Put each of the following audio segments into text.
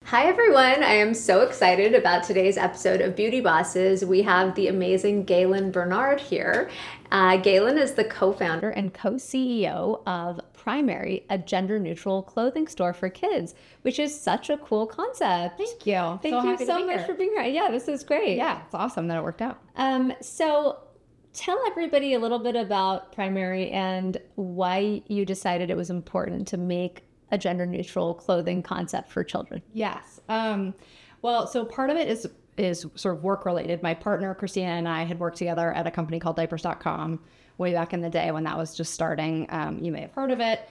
Hi, everyone. I am so excited about today's episode of Beauty Bosses. We have the amazing Galen Bernard here. Galen is the co-founder and co-CEO of Primary, a gender-neutral clothing store for kids, which is such a cool concept. Thank you. Thank you so much for being here. Yeah, this is great. Yeah, it's awesome that it worked out. So tell everybody a little bit about Primary and why you decided it was important to make a gender-neutral clothing concept for children. Yes. Well, so part of it is sort of work related. My partner Christina and I had worked together at a company called Diapers.com way back in the day when that was just starting. You may have heard of it.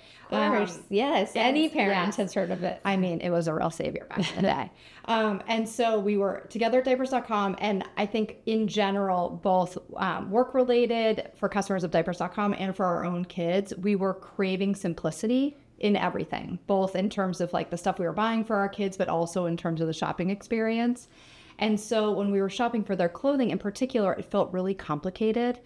Yes, any parent has heard of it. I mean, it was a real savior back in the day. And so we were together at Diapers.com, and I think in general, both work related for customers of Diapers.com and for our own kids, we were craving simplicity in everything, both in terms of like the stuff we were buying for our kids, but also in terms of the shopping experience. And so when we were shopping for their clothing in particular, it felt really complicated.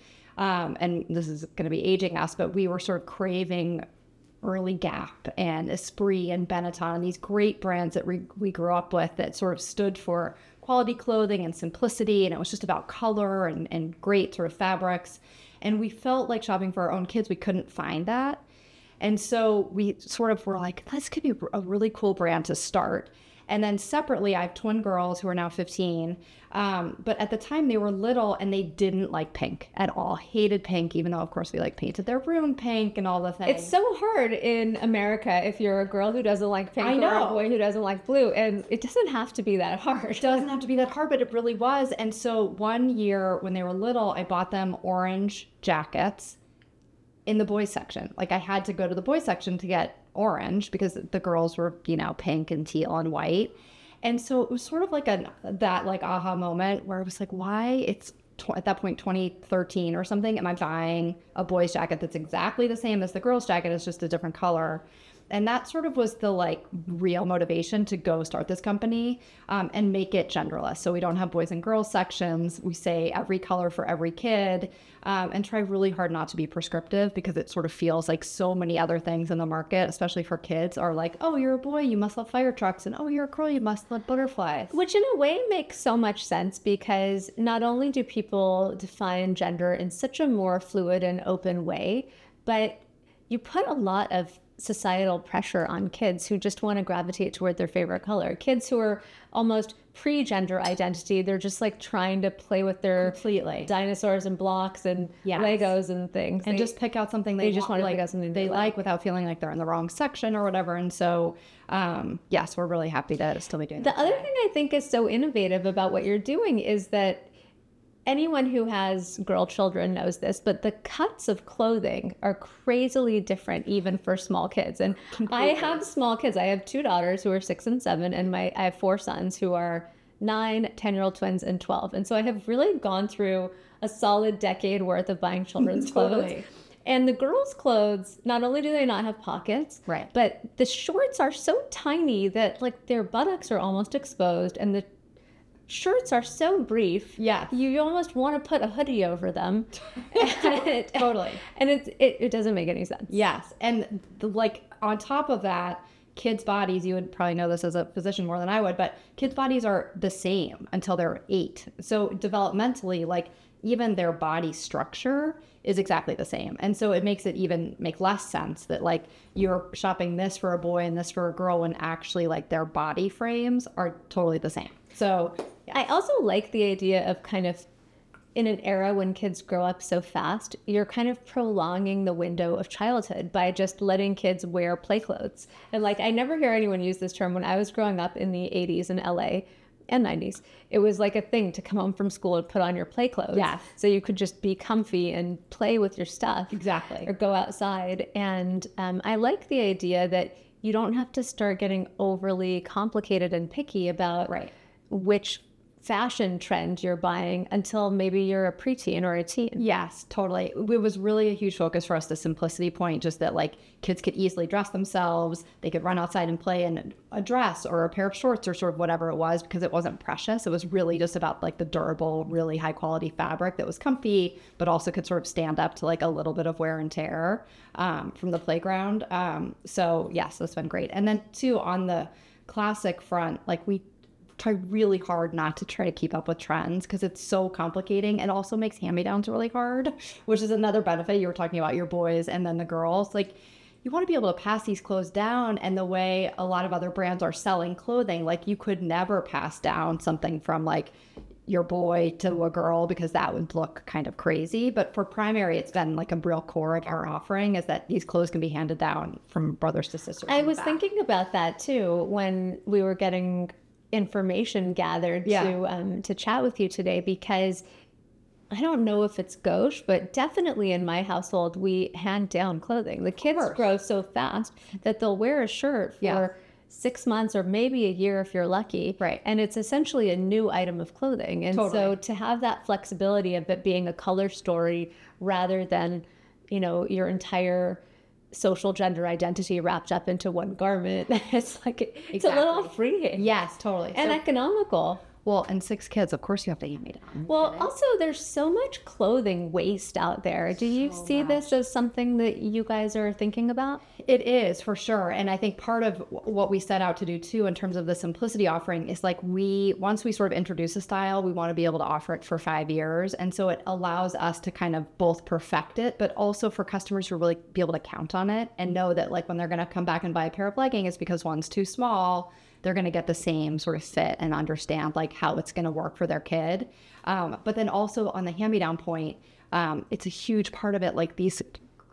And this is going to be aging us, but we were sort of craving early Gap and Esprit and Benetton, these great brands that we grew up with that sort of stood for quality clothing and simplicity. And it was just about color and great sort of fabrics. And we felt like shopping for our own kids, we couldn't find that. And so we sort of were like, this could be a really cool brand to start. And then separately, I have twin girls who are now 15. But at the time they were little and they didn't like pink at all, hated pink, even though of course we like painted their room pink and all the things. It's so hard in America if you're a girl who doesn't like pink I or know. a boy who doesn't like blue. And it doesn't have to be that hard. It doesn't have to be that hard, but it really was. And so one year when they were little, I bought them orange jackets in the boys section. Like I had to go to the boys section to get orange because the girls were, pink and teal and white. And so it was sort of like that aha moment where I was like, why at that point 2013 or something, am I buying a boy's jacket that's exactly the same as the girl's jacket? It's just a different color. And that sort of was the real motivation to go start this company and make it genderless. So we don't have boys and girls sections. We say every color for every kid and try really hard not to be prescriptive because it sort of feels like so many other things in the market, especially for kids, are like, oh, you're a boy, you must love fire trucks. And oh, you're a girl, you must love butterflies. Which in a way makes so much sense because not only do people define gender in such a more fluid and open way, but you put a lot of societal pressure on kids who just want to gravitate toward their favorite color. Kids who are almost pre-gender identity, they're just like trying to play with their Completely dinosaurs and blocks and Legos and things. And just pick out something they just want to pick out something they like without feeling like they're in the wrong section or whatever. And so, yes, we're really happy to still be doing that. The other thing I think is so innovative about what you're doing is that anyone who has girl children knows this, but the cuts of clothing are crazily different even for small kids. And completely. I have small kids. I have two daughters who are 6 and 7, and I have 4 sons who are 9, 10-year-old twins, and 12. And so I have really gone through a solid decade worth of buying children's Totally. clothes. And the girls' clothes, not only do they not have pockets, right, but the shorts are so tiny that their buttocks are almost exposed, and the shirts are so brief. Yeah, you almost want to put a hoodie over them. Totally. And it doesn't make any sense. Yes, and on top of that, kids' bodies, you would probably know this as a physician more than I would, but kids' bodies are the same until they're 8. So developmentally, even their body structure is exactly the same. And so it makes it even make less sense that you're shopping this for a boy and this for a girl when actually their body frames are totally the same. So yes. I also like the idea of kind of in an era when kids grow up so fast, you're kind of prolonging the window of childhood by just letting kids wear play clothes. And I never hear anyone use this term. When I was growing up in the 80s in LA and 90s, it was like a thing to come home from school and put on your play clothes. Yes. So you could just be comfy and play with your stuff. Exactly. Or go outside. And I like the idea that you don't have to start getting overly complicated and picky about which fashion trend you're buying until maybe you're a preteen or a teen. Yes, totally. It was really a huge focus for us, the simplicity point, just that kids could easily dress themselves. They could run outside and play in a dress or a pair of shorts or sort of whatever it was, because it wasn't precious. It was really just about the durable, really high quality fabric that was comfy, but also could sort of stand up to a little bit of wear and tear from the playground. So yes, that's been great. And then too, on the classic front, like we try really hard not to try to keep up with trends because it's so complicating and also makes hand-me-downs really hard, which is another benefit. You were talking about your boys and then the girls. Like, you want to be able to pass these clothes down, and the way a lot of other brands are selling clothing, like you could never pass down something from like your boy to a girl because that would look kind of crazy. But for Primary, it's been like a real core of our offering is that these clothes can be handed down from brothers to sisters. I was thinking about that too when we were getting information gathered to chat with you today, because I don't know if it's gauche, but definitely in my household, we hand down clothing. The kids grow so fast that they'll wear a shirt for 6 months or maybe a year if you're lucky. Right. And it's essentially a new item of clothing. And so to have that flexibility of it being a color story rather than, your entire social gender identity wrapped up into one garment, it's like, it's a little freeing. Yes, totally. And economical. Well, and 6 kids, of course you have to hand me down. Well, also there's so much clothing waste out there. Do you see this as something that you guys are thinking about? It is, for sure. And I think part of what we set out to do too in terms of the simplicity offering is like once we sort of introduce a style, we want to be able to offer it for 5 years. And so it allows us to kind of both perfect it, but also for customers to really be able to count on it and know that like when they're going to come back and buy a pair of leggings because one's too small, they're going to get the same sort of fit and understand like how it's going to work for their kid. But then also on the hand-me-down point, it's a huge part of it. Like these,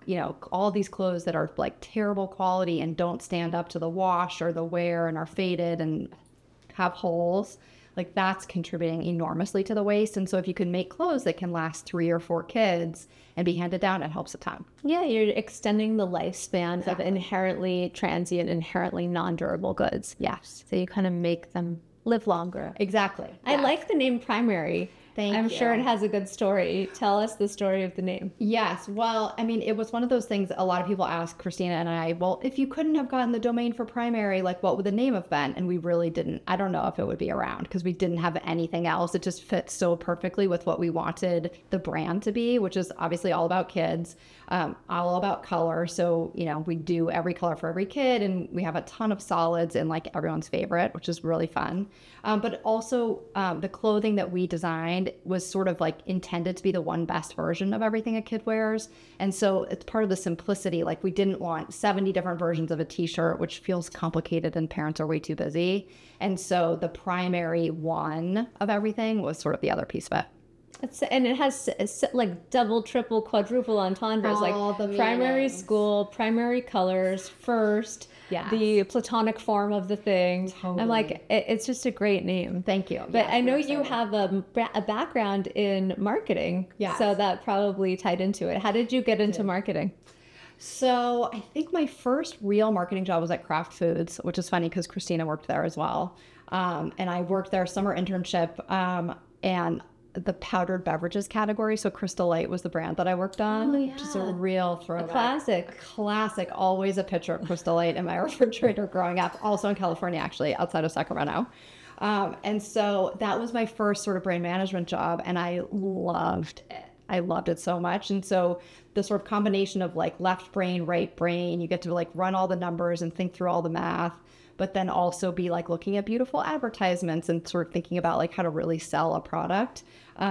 all these clothes that are like terrible quality and don't stand up to the wash or the wear and are faded and have holes, like that's contributing enormously to the waste. And so if you can make clothes that can last 3 or 4 kids and be handed down, it helps a ton. Yeah, you're extending the lifespan of inherently transient, inherently non-durable goods. Yes. So you kind of make them live longer. Exactly. I like the name Primary. I'm sure it has a good story. Tell us the story of the name. Yes. Well, I mean, it was one of those things a lot of people ask Christina and I, well, if you couldn't have gotten the domain for Primary, like what would the name have been? And we really didn't. I don't know if it would be around because we didn't have anything else. It just fits so perfectly with what we wanted the brand to be, which is obviously all about kids, all about color. So, we do every color for every kid, and we have a ton of solids and like everyone's favorite, which is really fun. But also the clothing that we designed was sort of like intended to be the one best version of everything a kid wears. And so it's part of the simplicity. Like we didn't want 70 different versions of a t-shirt, which feels complicated and parents are way too busy. And so the primary one of everything was sort of the other piece of it. And it has like double, triple, quadruple entendres, All like the primary meanings. school, primary colors, first, the platonic form of the thing. Totally. I'm like, it's just a great name. Thank you. But Yes, I know we're you excited. have a background in marketing. Yes. So that probably tied into it. How did you get into marketing? So I think my first real marketing job was at Kraft Foods, which is funny because Christina worked there as well. And I worked there summer internship and the powdered beverages category. So Crystal Light was the brand that I worked on, which is a real throwback. Classic. Classic. Always a picture of Crystal Light in my refrigerator growing up, also in California, actually, outside of Sacramento. And so that was my first sort of brand management job, and I loved it. I loved it so much. And so the sort of combination of like left brain, right brain, you get to like run all the numbers and think through all the math, but then also be like looking at beautiful advertisements and sort of thinking about like how to really sell a product,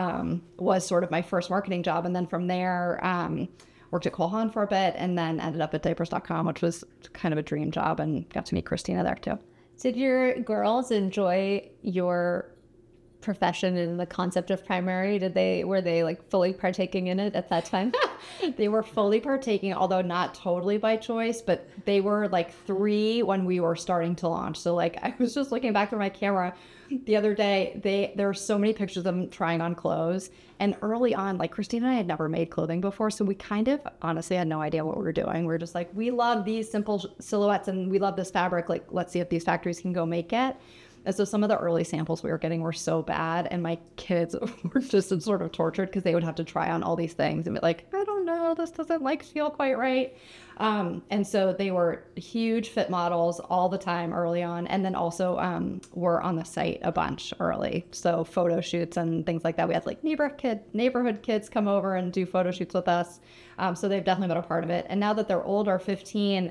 was sort of my first marketing job. And then from there, worked at Cole Haan for a bit and then ended up at diapers.com, which was kind of a dream job, and got to meet Christina there too. Did your girls enjoy your profession and the concept of primary? Were they like fully partaking in it at that time? They were fully partaking, although not totally by choice, but they were like 3 when we were starting to launch. So like I was just looking back through my camera the other day, there are so many pictures of them trying on clothes. And early on, like Christina and I had never made clothing before, so we kind of honestly had no idea what we were doing. We were just like, we love these simple silhouettes and we love this fabric. Like, let's see if these factories can go make it. And so some of the early samples we were getting were so bad, and my kids were just sort of tortured because they would have to try on all these things and be like, I don't know, this doesn't like feel quite right. And so they were huge fit models all the time early on, and then also were on the site a bunch early. So photo shoots and things like that. We had like neighborhood kids come over and do photo shoots with us. So they've definitely been a part of it. And now that they're older, 15,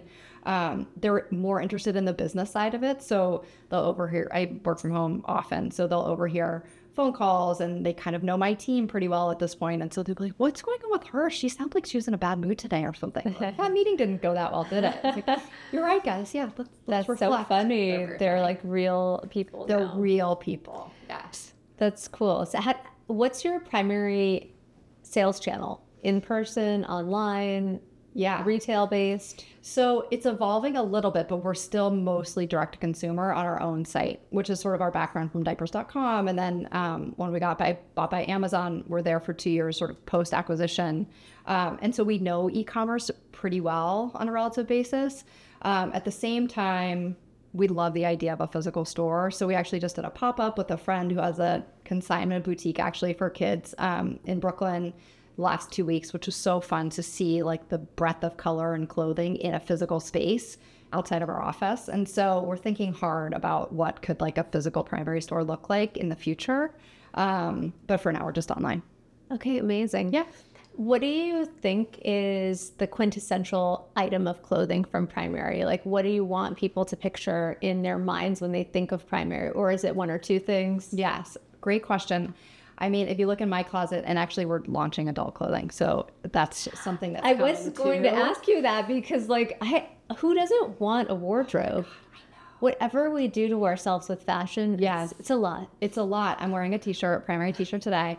they're more interested in the business side of it. So they'll overhear, I work from home often, so they'll overhear phone calls and they kind of know my team pretty well at this point. And so they'll be like, what's going on with her? She sounds like she was in a bad mood today or something. Like, that meeting didn't go that well, did it? It's like, you're right, guys. Yeah, let's That's so reflect. funny. They're like real people. They're now. real people. Yes. That's cool. So, what's your primary sales channel? In person, online, Yeah. retail based? So it's evolving a little bit, but we're still mostly direct to consumer on our own site, which is sort of our background from diapers.com. And then when we got bought by Amazon, we're there for 2 years, sort of post acquisition. And so we know e-commerce pretty well on a relative basis. At the same time, we love the idea of a physical store. So we actually just did a pop-up with a friend who has a consignment boutique actually for kids in Brooklyn last 2 weeks, which was so fun to see like the breadth of color and clothing in a physical space outside of our office. And so we're thinking hard about what could like a physical primary store look like in the future. But for now, we're just online. Okay, amazing. Yeah. What do you think is the quintessential item of clothing from primary? Like, what do you want people to picture in their minds when they think of primary? Or is it one or two things? Yes. Great question. I mean, if you look in my closet, and actually we're launching adult clothing, so that's just something that's I was coming going too. to ask you that because, like, who doesn't want a wardrobe? Whatever we do to ourselves with fashion, Yes. it's a lot. It's a lot. I'm wearing a t-shirt, primary t-shirt today.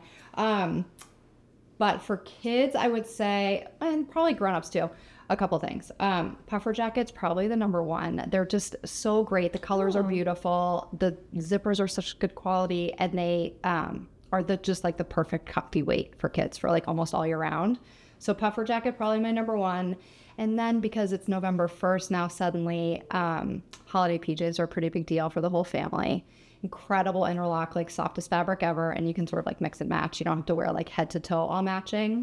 But for kids, I would say, and probably grown-ups too, a couple things. Puffer jackets, probably the number one. They're just so great. The colors are beautiful. The zippers are such good quality, and they are just like the perfect comfy weight for kids for like almost all year round. So puffer jacket, probably my number one. And then because it's November 1st now, suddenly holiday PJs are a pretty big deal for the whole family. Incredible interlock, like softest fabric ever. And you can sort of like mix and match. You don't have to wear like head to toe all matching.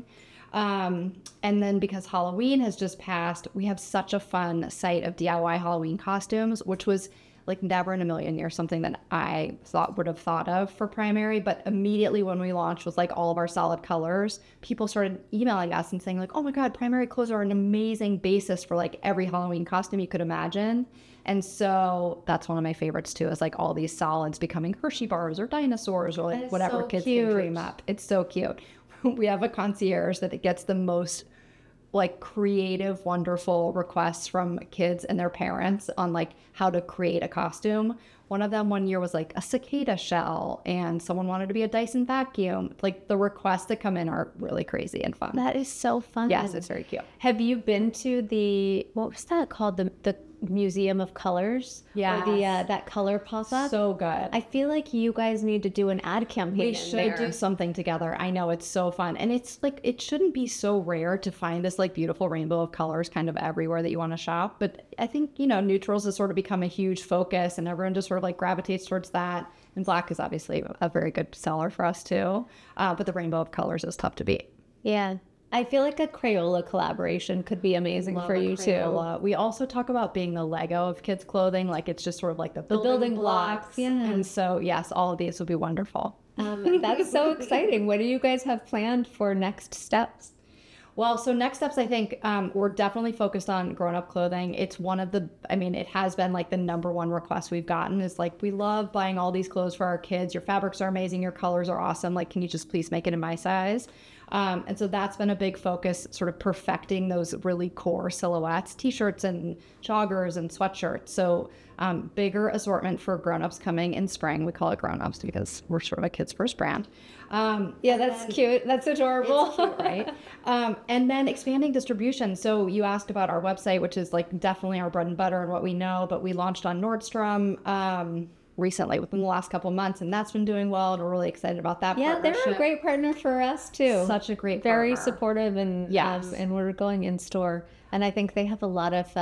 And then because Halloween has just passed, we have such a fun site of DIY Halloween costumes, which was like never in a million years something that I would have thought of for primary. But immediately when we launched with like all of our solid colors, people started emailing us and saying like, oh my God, primary clothes are an amazing basis for like every Halloween costume you could imagine. And so that's one of my favorites too, is like all these solids becoming Hershey bars or dinosaurs or like whatever so kids cute. can dream up. It's so cute. We have a concierge that it gets the most like creative, wonderful requests from kids and their parents on like how to create a costume. One of them one year was like a cicada shell, and someone wanted to be a Dyson vacuum. Like the requests that come in are really crazy and fun. That is so fun. Yes, it's very cute. Have you been to what was that called? The Museum of Colors? Yes. Or the that color pop-up? So good. I feel like you guys need to do an ad campaign. We in should there. do something together. I know, it's so fun. And it's like, it shouldn't be so rare to find this like beautiful rainbow of colors kind of everywhere that you want to shop. But I think, neutrals has sort of become a huge focus and everyone just sort of like gravitates towards that. And black is obviously a very good seller for us too. But the rainbow of colors is tough to beat. Yeah. I feel like a Crayola collaboration could be amazing for you Crayola. We also talk about being the Lego of kids' clothing. Like it's just sort of like the building blocks. Yeah. And so, yes, all of these will be wonderful. too. That's so exciting. What do you guys have planned for next steps? Well, so next steps, I think we're definitely focused on grown-up clothing. It's one of it has been like the number one request we've gotten is like, we love buying all these clothes for our kids. Your fabrics are amazing. Your colors are awesome. Like, can you just please make it in my size? And so that's been a big focus, sort of perfecting those really core silhouettes, t-shirts and joggers and sweatshirts. So bigger assortment for grown-ups coming in spring. We call it grown-ups because we're sort of a kids first brand. Yeah, that's cute. That's adorable. It's cute, right? And then expanding distribution. So you asked about our website, which is like definitely our bread and butter and what we know, but we launched on Nordstrom recently within the last couple months, and that's been doing well, and we're really excited about that Yeah, they're partnership. a great partner for us too. Such a great Very partner. supportive, and Yes. and we're going in store, and I think they have a lot of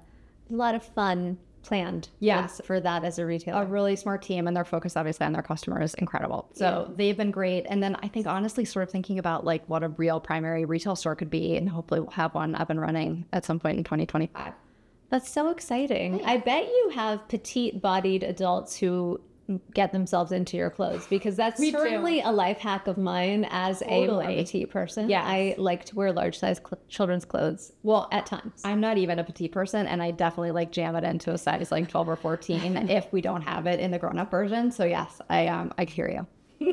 fun planned. Yes. for that as a retailer. A really smart team, and their focus obviously on their customer is incredible. So they've been great. And then I think honestly sort of thinking about like what a real primary retail store could be, and hopefully we'll have one up and running at some point in 2025. That's so exciting. I bet you have petite-bodied adults who get themselves into your clothes, because that's Me too. certainly a life hack of mine as a more Totally. petite person. Yes. I like to wear large size children's clothes. Well, at times. I'm not even a petite person, and I definitely like jam it into a size like 12 or 14 if we don't have it in the grown-up version. So yes, I hear you.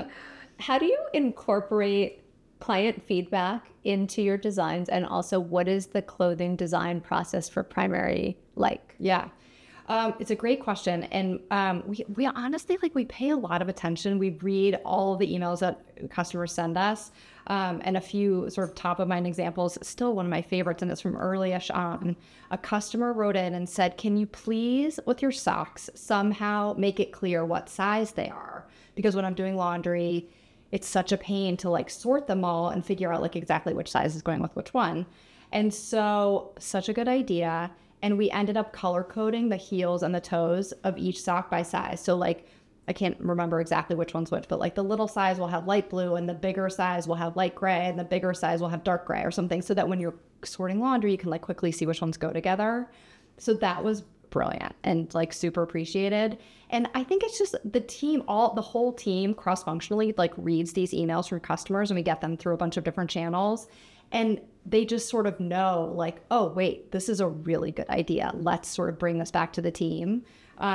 How do you incorporate client feedback into your designs, and also what is the clothing design process for Primary like? Yeah. It's a great question. And we honestly, like, we pay a lot of attention. We read all of the emails that customers send us. And a few sort of top of mind examples, still one of my favorites, and it's from early-ish on. A customer wrote in and said, can you please, with your socks, somehow make it clear what size they are? Because when I'm doing laundry, it's such a pain to like sort them all and figure out like exactly which size is going with which one. And so, such a good idea. And we ended up color coding the heels and the toes of each sock by size. So like, I can't remember exactly which one's which, but like the little size will have light blue and the bigger size will have light gray and the bigger size will have dark gray or something. So that when you're sorting laundry, you can like quickly see which ones go together. So that was brilliant and like super appreciated. And I think it's just the team, the whole team cross-functionally like reads these emails from customers, and we get them through a bunch of different channels. And they just sort of know like, oh, wait, this is a really good idea. Let's sort of bring this back to the team.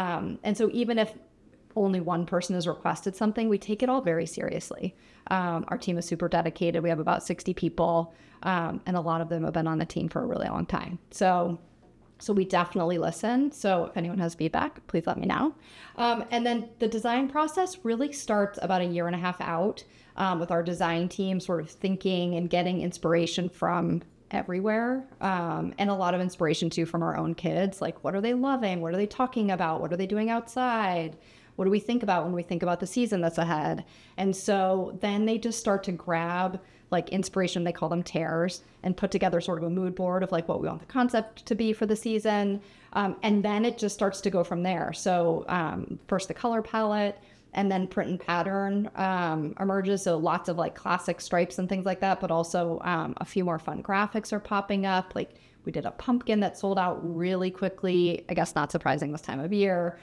And so even if only one person has requested something, we take it all very seriously. Our team is super dedicated. We have about 60 people, and a lot of them have been on the team for a really long time. So we definitely listen. So if anyone has feedback, please let me know. And then the design process really starts about a year and a half out, with our design team sort of thinking and getting inspiration from everywhere, and a lot of inspiration too from our own kids. Like, what are they loving? What are they talking about? What are they doing outside? What do we think about when we think about the season that's ahead? And so then they just start to grab like inspiration, they call them tears, and put together sort of a mood board of like what we want the concept to be for the season. And then it just starts to go from there. So first the color palette, and then print and pattern emerges. So lots of like classic stripes and things like that, but also a few more fun graphics are popping up. Like we did a pumpkin that sold out really quickly. I guess not surprising this time of year.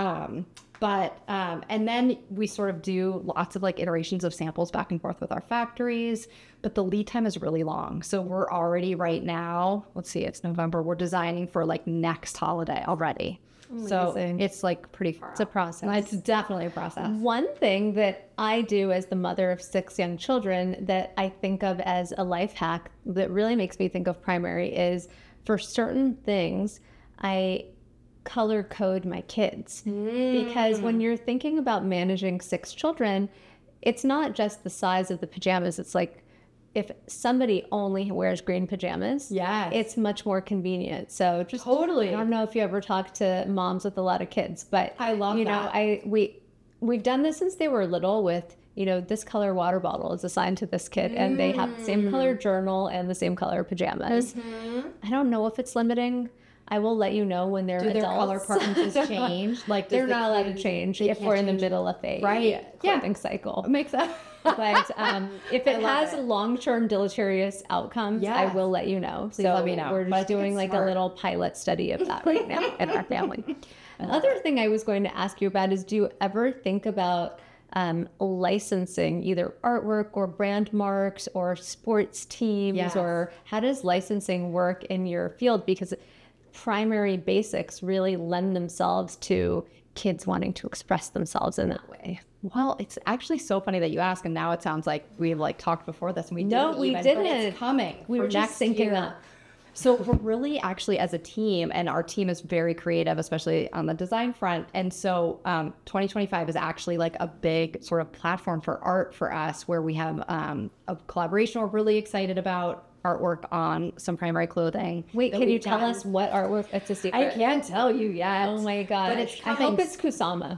And then we sort of do lots of like iterations of samples back and forth with our factories, but the lead time is really long. So we're already right now, let's see, it's November. We're designing for like next holiday already. Amazing. So it's like pretty far. It's a process. It's definitely a process. One thing that I do as the mother of 6 young children that I think of as a life hack that really makes me think of Primary is, for certain things, I color code my kids. Because when you're thinking about managing 6 children, it's not just the size of the pajamas. It's like, if somebody only wears green pajamas, Yes. it's much more convenient. So just Totally. I don't know if you ever talk to moms with a lot of kids, but I love that. we've done this since they were little with, this color water bottle is assigned to this kid, and they have the same color journal and the same color pajamas. I don't know if it's limiting. I will let you know when they're Do their adults. color preferences change? Like, They're not allowed to change if we're in the middle of a clothing cycle. It makes sense. But if it love has it. long-term deleterious outcomes, I Yes. will let you know. Please let me know. We're But I just think doing it's like smart. a little pilot study of that right now in our family. Another thing I was going to ask you about is, do you ever think about licensing either artwork or brand marks or sports teams? Yes. Or how does licensing work in your field? Because Primary basics really lend themselves to kids wanting to express themselves in that way. Well, it's actually so funny that you ask, and now it sounds like we've like talked before this, and we No, we but didn't. it's coming. We for were just next syncing year. up. So we're really actually, as a team, and our team is very creative, especially on the design front. And so 2025 is actually like a big sort of platform for art for us, where we have a collaboration we're really excited about, artwork on some Primary clothing. Wait, that can you we've tell gotten. us what artwork? It's a secret. I can't tell you yet. Oh my god! But it's I hope coming. it's Kusama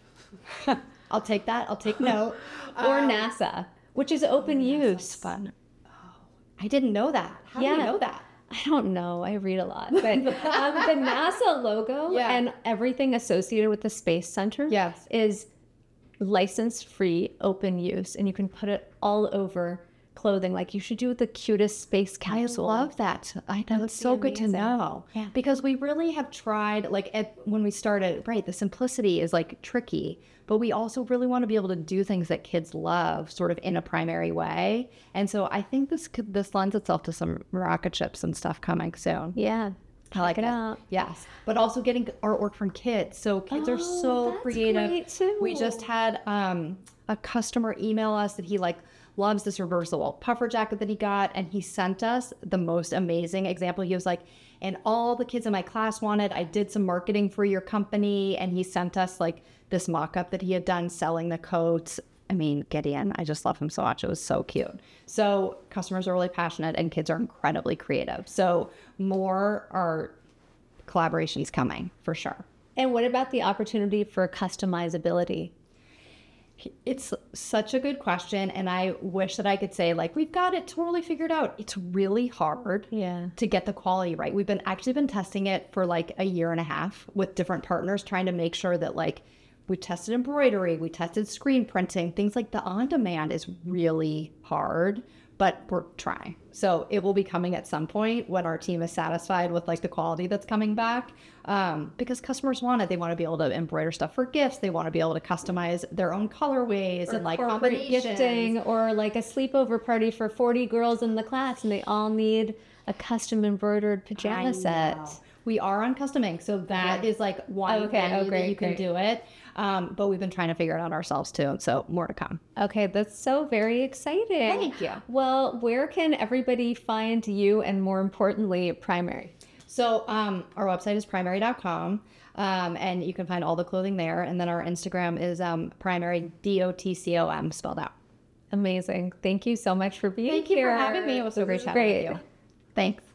I'll take that. I'll take note. or NASA, which is open use. Fun. Oh, I didn't know that. How do you Yeah. know that? I don't know. I read a lot, but the NASA logo Yeah. and everything associated with the Space Center Yes. is license-free, open use, and you can put it all over clothing. Like you should do the cutest space I capsule. love that. I know it's so good to amazing. know. Yeah. Because we really have tried, like when we started, right, the simplicity is like tricky, but we also really want to be able to do things that kids love sort of in a primary way. And so I think this lends itself to some rocket ships and stuff coming soon. Yeah. I like Check it. it out. Yes. But also getting artwork from kids. So kids are so that's creative. great, too. We just had a customer email us that he like loves this reversible puffer jacket that he got, and he sent us the most amazing example. He was like, and all the kids in my class wanted, I did some marketing for your company, and he sent us like this mock-up that he had done selling the coats. I mean, Gideon, I just love him so much. It was so cute. So customers are really passionate and kids are incredibly creative. So more art collaborations coming for sure. And what about the opportunity for customizability? It's such a good question. And I wish that I could say like, we've got it totally figured out. It's really hard Yeah. to get the quality right. We've been testing it for like a year and a half with different partners, trying to make sure that like we tested embroidery, we tested screen printing, things like the on-demand is really hard, but we're trying. So it will be coming at some point when our team is satisfied with like the quality that's coming back, because customers want it. They want to be able to embroider stuff for gifts. They want to be able to customize their own colorways and like Corporate combinations. gifting, or like a sleepover party for 40 girls in the class and they all need a custom embroidered pajama I set. know. We are on custom ink, so that is like one venue that you can do it. But we've been trying to figure it out ourselves too, so more to come. Okay, that's so very exciting. Thank you. Well, where can everybody find you, and more importantly, Primary? So our website is primary.com, and you can find all the clothing there. And then our Instagram is primary, DOTCOM spelled out. Amazing. Thank you so much for being Thank you here. for having me. It was so great chatting with you. Thanks.